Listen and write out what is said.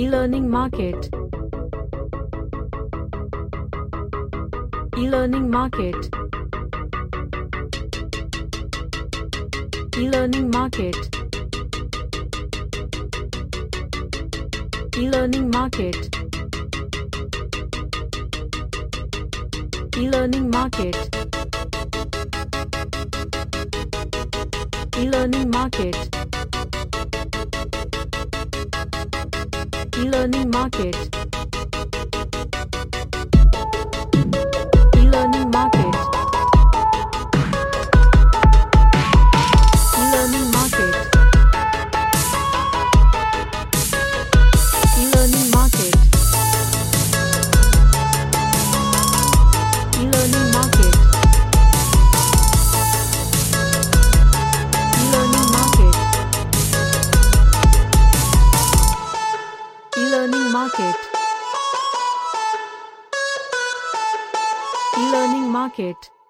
E-learning market. E-learning market. E-learning market. E-learning market. E-learning market. E-learning market. E-learning market. E-learning market. E-learning market. E-learning market. E-learning market. E-learning market. E-learning market. E-learning market.